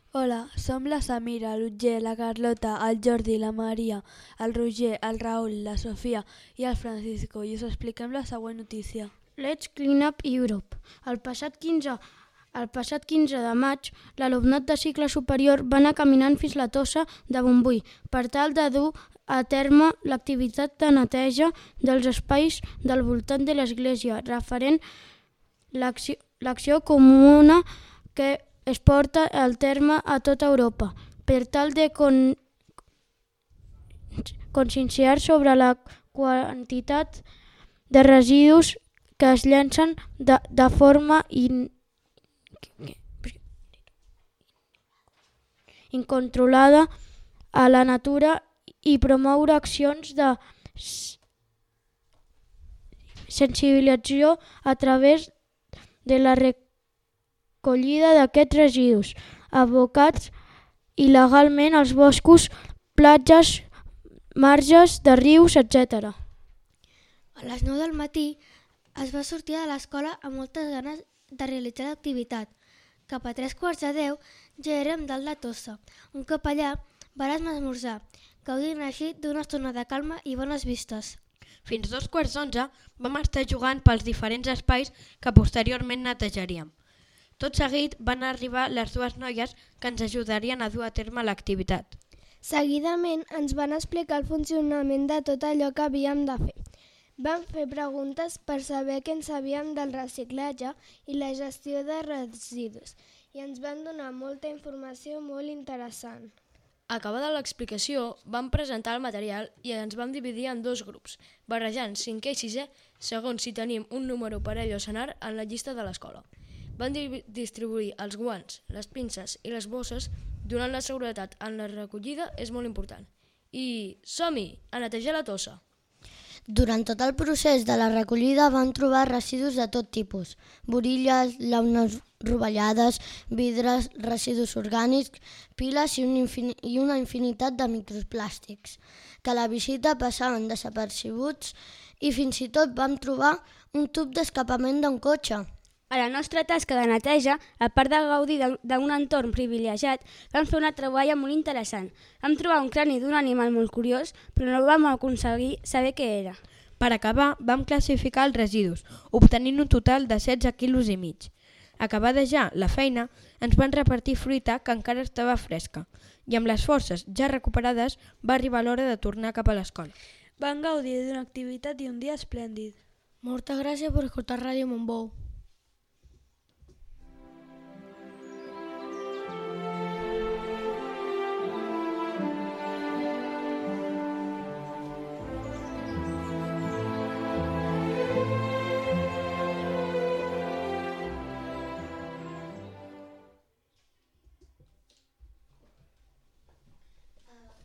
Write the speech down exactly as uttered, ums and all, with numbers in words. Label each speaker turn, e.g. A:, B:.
A: Hola, som la Samira, l'Otger, la Carlota, el Jordi, la Maria, el Roger, el Raül, la Sofia i el Francisco i us expliquem la següent notícia.
B: Let's Clean Up Europe. El passat quinze, el passat quinze de maig, l'alumnat de cicle superior va anar caminant fins la Tossa de Montbui per tal de dur a terme l'activitat de neteja dels espais del voltant de l'església, referent l'acció, l'acció comuna que es porta al terme a tota Europa per tal de con... conscienciar sobre la quantitat de residus que es llencen de, de forma in... incontrolada a la natura i promoure accions de sensibilització a través de la recollida d'aquests residus abocats il·legalment als boscos, platges, marges de rius, etcètera.
C: A les nou del matí es va sortir de l'escola amb moltes ganes de realitzar l'activitat. Cap a tres quarts de deu ja érem dalt de Tossa. Un cop allà vàrem esmorzar, gaudint així d'una estona de calma i bones vistes.
D: Fins dos quarts d'onze vam estar jugant pels diferents espais que posteriorment netejaríem. Tot seguit van arribar les dues noies que ens ajudarien a dur a terme l'activitat.
E: Seguidament ens van explicar el funcionament de tot allò que havíem de fer. Vam fer preguntes per saber què en sabíem del reciclatge i la gestió de residus i ens van donar molta informació molt interessant.
F: Acabada l'explicació, vam presentar el material i ens vam dividir en dos grups, barrejant cinquè i sisè segons si tenim un número parell o senar en la llista de l'escola. Van di- distribuir els guants, les pinces i les bosses, donant la seguretat en la recollida és molt important. I som-hi, a netejar la Tossa!
G: Durant tot el procés de la recollida vam trobar residus de tot tipus: borilles, llaunes rovellades, vidres, residus orgànics, piles i, un infin i una infinitat de microplàstics, que a la visita passaven desapercibuts i fins i tot vam trobar un tub d'escapament d'un cotxe.
B: A la nostra tasca de neteja, a part de gaudir d'un entorn privilegiat, vam fer una troballa molt interessant. Vam trobar un crani d'un animal molt curiós, però no vam aconseguir saber què era.
D: Per acabar, vam classificar els residus, obtenint un total de setze quilos i mig. Acabada ja la feina, ens van repartir fruita que encara estava fresca i amb les forces ja recuperades va arribar l'hora de tornar cap a l'escola.
A: Van gaudir d'una activitat i un dia esplèndid.
C: Moltes gràcies per escoltar Ràdio Montbou.